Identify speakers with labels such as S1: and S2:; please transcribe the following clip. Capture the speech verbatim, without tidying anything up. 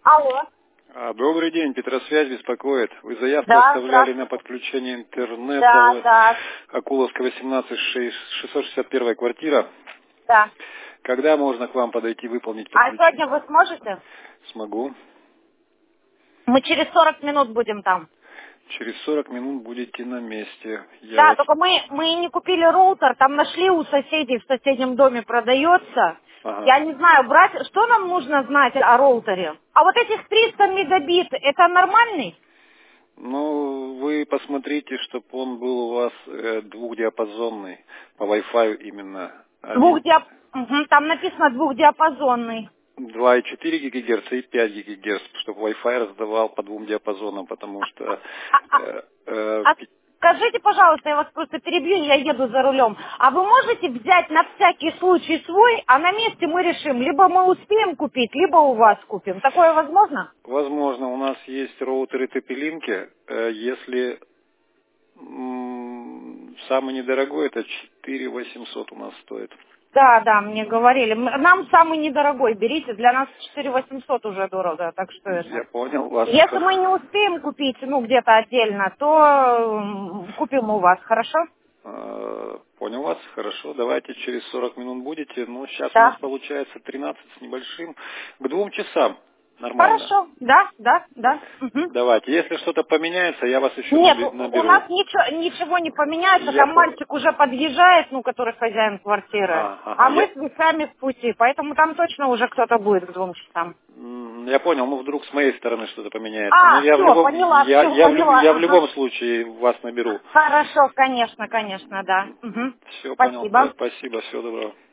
S1: Алло.
S2: А, Добрый день, Петросвязь беспокоит. Вы заявку
S1: Да,
S2: оставляли на
S1: здравствуйте.
S2: подключение интернета
S1: Да,
S2: в
S1: да,
S2: Акуловская, восемнадцать, шестьсот шестьдесят первая квартира.
S1: да.
S2: Когда можно к вам подойти выполнить
S1: А
S2: подключение?
S1: сегодня вы сможете?
S2: Смогу.
S1: Мы через сорок минут будем там.
S2: Через сорок минут будете на месте. Я
S1: Да,
S2: вас...
S1: только мы, мы не купили роутер, там нашли у соседей в соседнем доме продается.
S2: Ага.
S1: Я не знаю, брать, что нам нужно знать о роутере? А вот этих триста мегабит, это нормальный?
S2: Ну, вы посмотрите, чтобы он был у вас э, двухдиапазонный, по Wi-Fi именно. Они
S1: Двухдиап... Мгм, там написано двухдиапазонный.
S2: два и четыре гигагерца и пять гигагерц, чтобы Wi-Fi раздавал по двум диапазонам, потому что
S1: А, а,
S2: э, э,
S1: а
S2: пи-
S1: скажите, пожалуйста, я вас просто перебью, я еду за рулем. А вы можете взять на всякий случай свой, а на месте мы решим, либо мы успеем купить, либо у вас купим. Такое возможно?
S2: возможно, у нас есть роутеры тэ пи-линки, э, если м, самый недорогой, это четыре восемьсот у нас стоит.
S1: Да, да, мне говорили. М- Нам самый недорогой берите, для нас четыре восемьсот уже дорого, так что
S2: Я
S1: это.
S2: понял вас.
S1: Если мы не успеем купить, ну, где-то отдельно, то м, купим у вас, хорошо?
S2: Э, Понял вас, хорошо, давайте через сорок минут будете. Ну, сейчас у нас
S1: Да.
S2: получается тринадцать с небольшим. К двум часам нормально.
S1: Хорошо, да, да, да. Мгм.
S2: Давайте, если что-то поменяется, я вас еще
S1: Нет,
S2: наби-
S1: у у
S2: наберу.
S1: нас ничего, ничего не поменяется,
S2: Я
S1: там
S2: по...
S1: мальчик уже подъезжает, ну, который хозяин квартиры,
S2: а, ага,
S1: а мы
S2: я...
S1: с вами в пути, поэтому там точно уже кто-то будет к двум часам.
S2: м, я понял, ну вдруг с моей стороны что-то поменяется. Ну,
S1: А,
S2: я в
S1: все,
S2: любом,
S1: поняла,
S2: я,
S1: все,
S2: я, в, люб-
S1: поняла,
S2: я в
S1: ага.
S2: любом случае вас наберу.
S1: Хорошо, конечно, конечно, да. Угу.
S2: Все понял,
S1: Спасибо.
S2: спасибо, всего доброго.